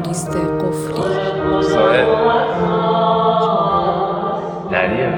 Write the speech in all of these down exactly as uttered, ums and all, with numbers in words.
پلیلیست قفلی ساعد دریه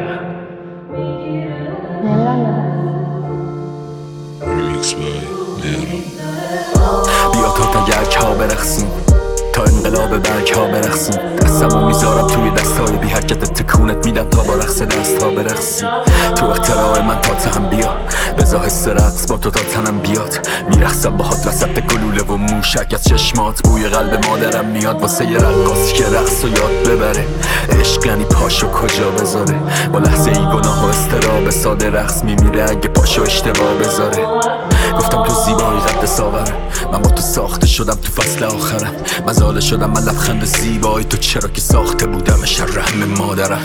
بیا تا تگرک ها برخصیم، تا انقلاب برگ ها برخصیم. دستمو میذارم توی دستای بی حرکت، تکونت میدم تا با رقص دست ها برخصیم. تو اختراع من تا تهم بیا، بزا حس رقص با تو تا تنم بیاد. میرخصم باهات وسط گلوله و موشک، از چشمات بوی قلب مادرم میاد. واسه یه رقاص که رقص و یاد ببره، عشق یعنی پاشو کجا بذاره. با لحظه ای گناه و استراب ساده رقص میمیره اگه پاشو اشتباه بذاره. گفتم تو زیبایی قد ساغره، من با تو ساخته شدم تو فصل آخرم. مزاله شدم من لبخند زیبایی تو، چرا که ساخته بودمش رحم مادرم.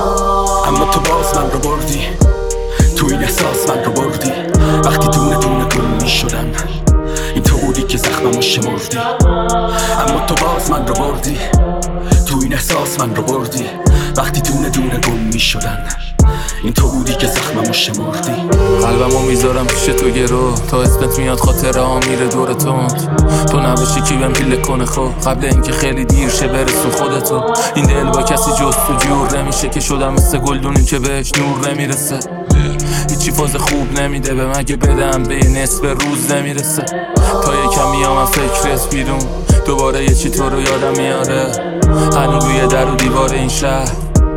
اما تو باز من رو بردی، تو این احساس من رو بردی. وقتی دونه دونه گم می شدم، این تو بودی که زخممو شمردی. اما تو باز من رو بردی، تو این احساس من رو بردی. وقتی دونه دونه گم می شدن، این تو بودی که زخممو شمردی. قلبمو میذارم پیش تو گرو، تا اسمت میاد خاطره ها میره دور تند. تو نباشی کی بهم پیله کنه خو، قبل اینکه خیلی دیر شه برسون خودتو. این دل با کسی جز تو جور نمیشه، که شدم مثل گلدونی که بهش نور نمیرسه. هیچی فاز خوب نمیده به مگه بدم به نصف روز نمیرسه. تا یکم میامم فکرت بیرون، دوباره یه چی تو رو یادم میاره. هنو روی در و دیوار این شهر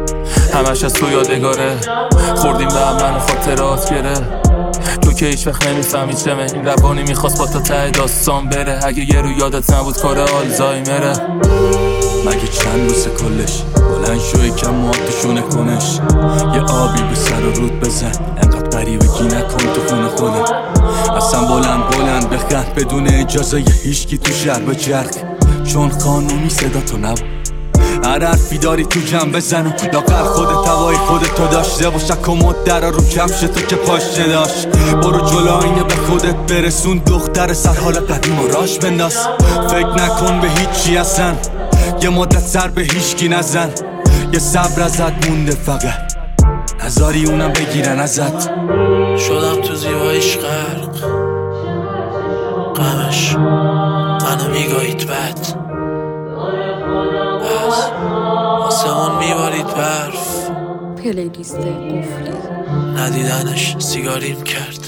همش از تو یادگاره. خوردیم به هم من خاطرات گره، تو که هیچ وقت نمیفهمی چمه. این روانی میخواست با تا ته داستان بره، اگه یه رو یادت نبود کار آلزایمره. مگه چند روزه کلش بلند شو یکم مواتشونه کنش. یه آبی به سر و رود بزن، انقدر قریبگی نکن تو خونه خونه. اصلا بلند بلند بخند بدون اجازه یه هیچکی تو شهر به چرخ، چون قانونی صدا تو نبود. هر حرفی داری تو جمع بزن و لاغر خودت هوای خودتو داشته باش. کمد درا رو کفش تو که پاش نداشت. برو جلو آینه به خودت برسون، دختر سر حال قدیم و راش بنداز. فکر نکن به هیچی اصلا، یه مدت سر به هیچکی نزن. یه صبر ازت مونده فقط، نذاری اونم بگیرن ازت. شدم تو زیباییش غرق، غمش منو میگاهید بد. بس آسمون میبارید برف، پلیلیست قفلی ندیدنش سیگاریم کرد.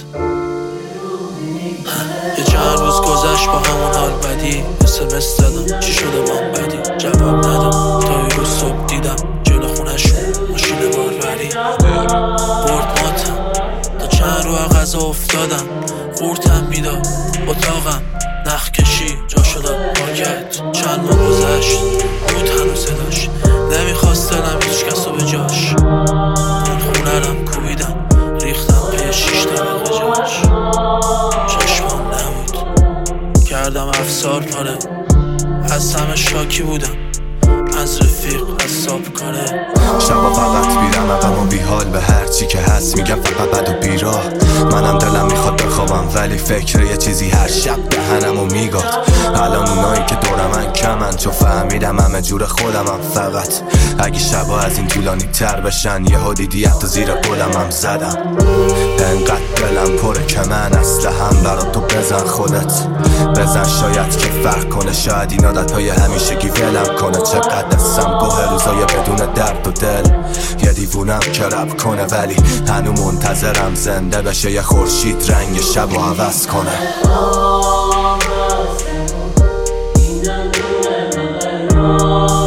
یه چند روز گذشت با همون حال بدی، اسمس زدم چی شده من بدی، جواب ندم. تا یه روز صبح دیدم جلو خونشون ماشین باربری برد ماتم. تا چند رو غذا افتادم، قورتم میداد اتاقم نخ کشی جا شدم پاکت. چند ماه گذشت بود هنوز صداش، نمیخواست دلم هیچ کسو به جاش. اون خونرم کوبیدم ریختم پی شیش طبقه جاش. چشمام نبود کردم افسار پاره، از همه شاکی بودم از رفیق حساب کنه. شبا فقط بیرم عقب و بیحال به هرچی که هست میگم فقط بد و بیراه. منم دلم میخواد بخوابم ولی فکر یه چیزی هر شب دهنمو میگاد. الان اونایی که دور من کمن، چون فهمیدم همه جور خودمم. فقط اگه شبا از این طولانی تر بشن، یه ها دیدی حتی زیر قدمم زدم. انقدر دلم پره که من اصله هم برا تو بزن خودت. بزن شاید که فرق کنه، شاید این عادت های همیشگی ولم کنه. چقدر دستم گوه روزای بدون درد و دل، یه دیوونم که رب کنه ولی هنو منتظرم زنده بشه. یه خورشید رنگ شب و عوض کنه. Oh